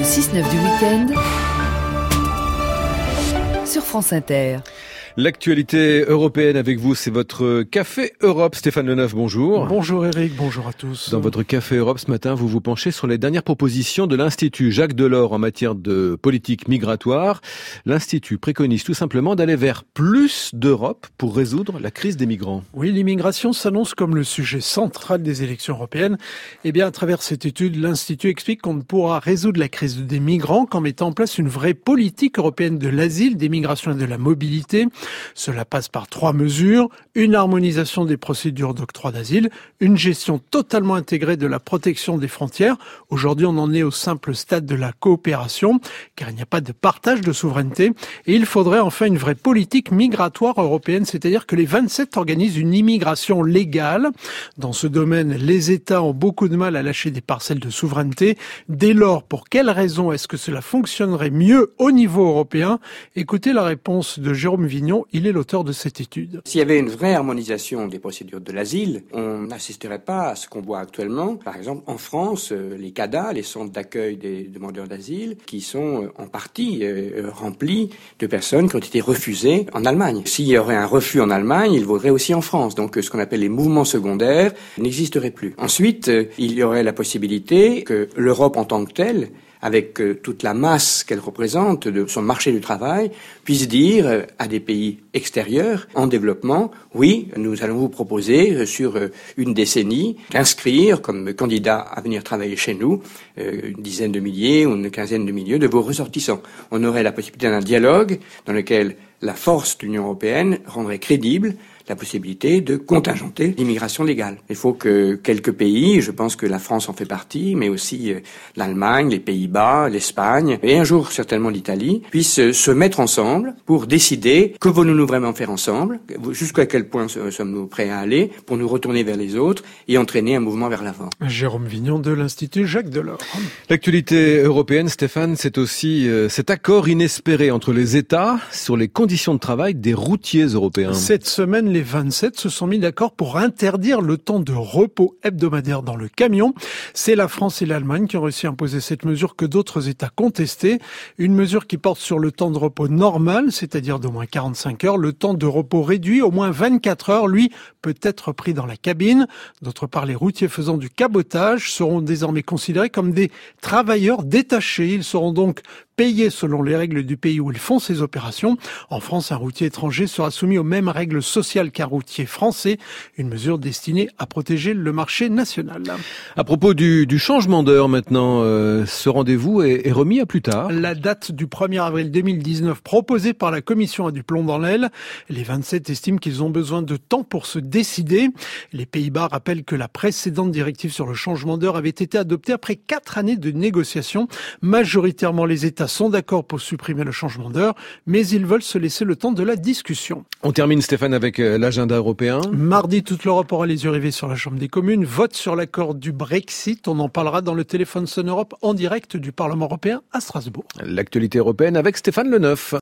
6-9 du week-end sur France Inter. L'actualité européenne avec vous, c'est votre Café Europe. Stéphane Leneuf, bonjour. Bonjour Eric, bonjour à tous. Dans votre Café Europe ce matin, vous vous penchez sur les dernières propositions de l'Institut Jacques Delors en matière de politique migratoire. L'Institut préconise tout simplement d'aller vers plus d'Europe pour résoudre la crise des migrants. Oui, l'immigration s'annonce comme le sujet central des élections européennes. Eh bien, à travers cette étude, l'Institut explique qu'on ne pourra résoudre la crise des migrants qu'en mettant en place une vraie politique européenne de l'asile, des migrations et de la mobilité. Cela passe par 3 mesures, une harmonisation des procédures d'octroi d'asile, une gestion totalement intégrée de la protection des frontières. Aujourd'hui, on en est au simple stade de la coopération, car il n'y a pas de partage de souveraineté. Et il faudrait enfin une vraie politique migratoire européenne, c'est-à-dire que les 27 organisent une immigration légale. Dans ce domaine, les États ont beaucoup de mal à lâcher des parcelles de souveraineté. Dès lors, pour quelles raisons est-ce que cela fonctionnerait mieux au niveau européen ? Écoutez la réponse de Jérôme Vignon. Il est l'auteur de cette étude. S'il y avait une vraie harmonisation des procédures de l'asile, on n'assisterait pas à ce qu'on voit actuellement. Par exemple, en France, les CADA, les centres d'accueil des demandeurs d'asile, qui sont en partie remplis de personnes qui ont été refusées en Allemagne. S'il y aurait un refus en Allemagne, il vaudrait aussi en France. Donc ce qu'on appelle les mouvements secondaires n'existeraient plus. Ensuite, il y aurait la possibilité que l'Europe en tant que telle, avec toute la masse qu'elle représente de son marché du travail, puisse dire à des pays extérieurs en développement, oui, nous allons vous proposer sur une décennie d'inscrire comme candidat à venir travailler chez nous une dizaine de milliers ou une quinzaine de milliers de vos ressortissants. On aurait la possibilité d'un dialogue dans lequel la force de l'Union européenne rendrait crédible la possibilité de contingenter l'immigration légale. Il faut que quelques pays, je pense que la France en fait partie, mais aussi l'Allemagne, les Pays-Bas, l'Espagne, et un jour certainement l'Italie, puissent se mettre ensemble pour décider que voulons-nous vraiment faire ensemble, jusqu'à quel point sommes-nous prêts à aller pour nous retourner vers les autres et entraîner un mouvement vers l'avant. Jérôme Vignon de l'Institut Jacques Delors. L'actualité européenne, Stéphane, c'est aussi cet accord inespéré entre les États sur les conditions de travail des routiers européens. Cette semaine, les 27 se sont mis d'accord pour interdire le temps de repos hebdomadaire dans le camion. C'est la France et l'Allemagne qui ont réussi à imposer cette mesure que d'autres États contestaient. Une mesure qui porte sur le temps de repos normal, c'est-à-dire d'au moins 45 heures. Le temps de repos réduit, au moins 24 heures, lui, peut être pris dans la cabine. D'autre part, les routiers faisant du cabotage seront désormais considérés comme des travailleurs détachés. Ils seront donc payés selon les règles du pays où ils font ces opérations. En France, un routier étranger sera soumis aux mêmes règles sociales qu'un routier français, une mesure destinée à protéger le marché national. À propos du changement d'heure maintenant, ce rendez-vous est remis à plus tard. La date du 1er avril 2019 proposée par la Commission a du plomb dans l'aile. Les 27 estiment qu'ils ont besoin de temps pour se décider. Les Pays-Bas rappellent que la précédente directive sur le changement d'heure avait été adoptée après 4 années de négociations. Majoritairement, les États sont d'accord pour supprimer le changement d'heure, mais ils veulent se laisser le temps de la discussion. On termine, Stéphane, avec l'agenda européen. Mardi, toute l'Europe aura les yeux rivés sur la Chambre des communes. Vote sur l'accord du Brexit. On en parlera dans le Téléphone Sonne Europe en direct du Parlement européen à Strasbourg. L'actualité européenne avec Stéphane Leneuf.